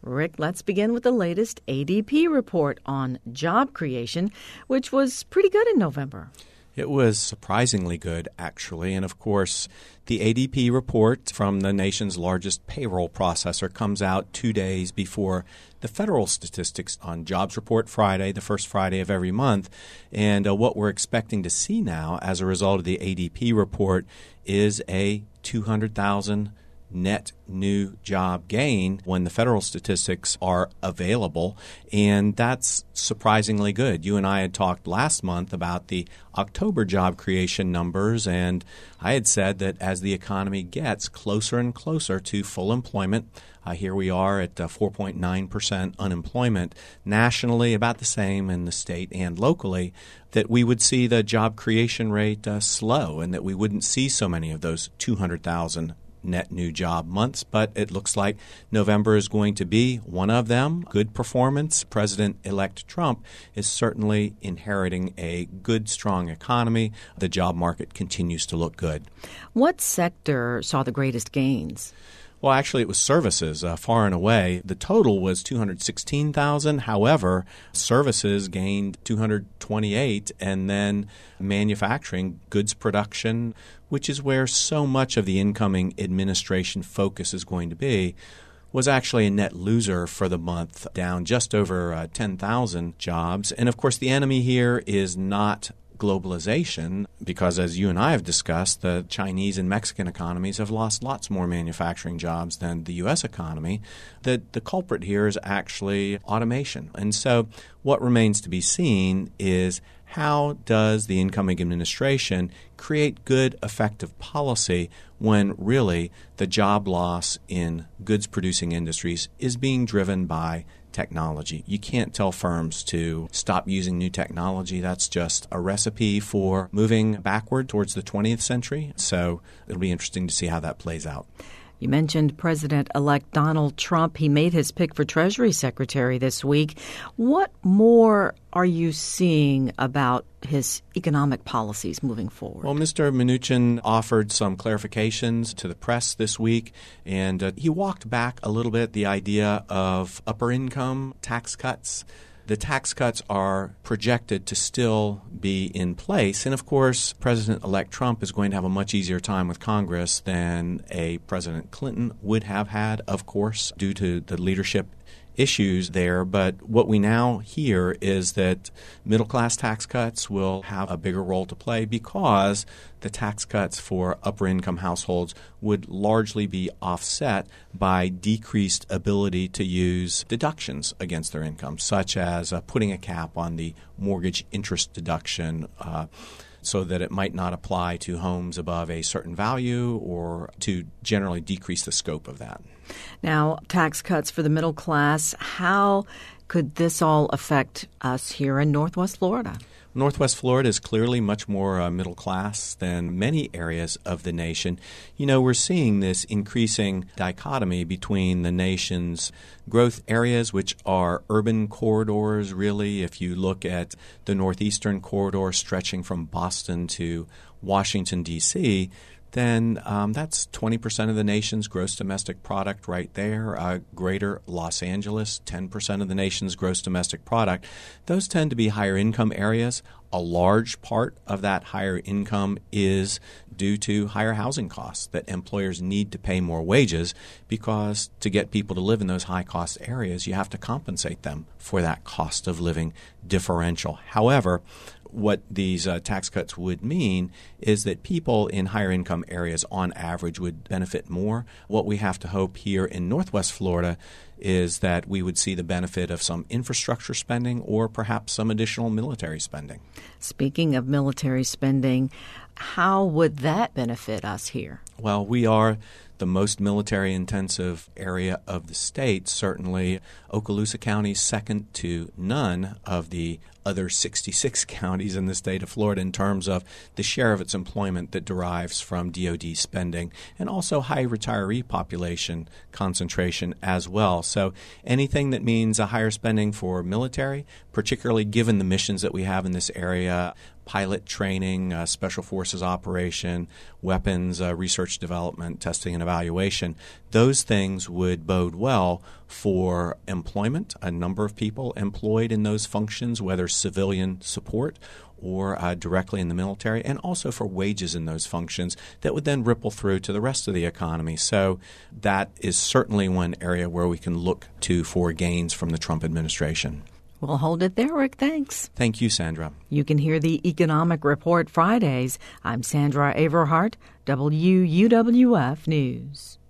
Rick, let's begin with the latest ADP report on job creation, which was pretty good in November. It was surprisingly good, actually. And of course, the ADP report from the nation's largest payroll processor comes out 2 days before the federal statistics on Jobs Report Friday, the first Friday of every month. And what we're expecting to see now as a result of the ADP report is a 200,000 net new job gain when the federal statistics are available, and that's surprisingly good. You and I had talked last month about the October job creation numbers, and I had said that as the economy gets closer and closer to full employment, here we are at 4.9% unemployment nationally, about the same in the state and locally, that we would see the job creation rate slow and that we wouldn't see so many of those 200,000 net new job months, but it looks like November is going to be one of them. Good performance. President-elect Trump is certainly inheriting a good, strong economy. The job market continues to look good. What sector saw the greatest gains? Well, actually, it was services, far and away. The total was 216,000. However, services gained 228, and then manufacturing, goods production, which is where so much of the incoming administration focus is going to be, was actually a net loser for the month, down just over 10,000 jobs. And, of course, the enemy here is not globalization, because as you and I have discussed, the Chinese and Mexican economies have lost lots more manufacturing jobs than the U.S. economy. The culprit here is actually automation. And so what remains to be seen is how does the incoming administration create good, effective policy when really the job loss in goods-producing industries is being driven by technology. You can't tell firms to stop using new technology. That's just a recipe for moving backward towards the 20th century. So it'll be interesting to see how that plays out. You mentioned President-elect Donald Trump. He made his pick for Treasury Secretary this week. What more are you seeing about his economic policies moving forward? Well, Mr. Mnuchin offered some clarifications to the press this week, and he walked back a little bit the idea of upper income tax cuts. The tax cuts are projected to still be in place. And, of course, President-elect Trump is going to have a much easier time with Congress than a President Clinton would have had, of course, due to the leadership issues there. But what we now hear is that middle-class tax cuts will have a bigger role to play because the tax cuts for upper-income households would largely be offset by decreased ability to use deductions against their income, such as putting a cap on the mortgage interest deduction so that it might not apply to homes above a certain value, or to generally decrease the scope of that. Now, tax cuts for the middle class, how could this all affect us here in Northwest Florida? Northwest Florida is clearly much more middle class than many areas of the nation. You know, we're seeing this increasing dichotomy between the nation's growth areas, which are urban corridors, really. If you look at the northeastern corridor stretching from Boston to Washington, D.C., then that's 20% of the nation's gross domestic product right there. Greater Los Angeles, 10% of the nation's gross domestic product. Those tend to be higher income areas. A large part of that higher income is due to higher housing costs, that employers need to pay more wages because to get people to live in those high-cost areas, you have to compensate them for that cost of living differential. However, what these tax cuts would mean is that people in higher income areas on average would benefit more. What we have to hope here in Northwest Florida is that we would see the benefit of some infrastructure spending or perhaps some additional military spending. Speaking of military spending, how would that benefit us here? Well, we are the most military-intensive area of the state. Certainly, Okaloosa County is second to none of the other 66 counties in the state of Florida in terms of the share of its employment that derives from DOD spending, and also high retiree population concentration as well. So anything that means a higher spending for military, particularly given the missions that we have in this area, pilot training, special forces operation, weapons research development, testing and evaluation, those things would bode well for employment, a number of people employed in those functions, whether civilian support or directly in the military, and also for wages in those functions that would then ripple through to the rest of the economy. So that is certainly one area where we can look to for gains from the Trump administration. We'll hold it there, Rick. Thanks. Thank you, Sandra. You can hear the Economic Report Fridays. I'm Sandra Averhart, WUWF News.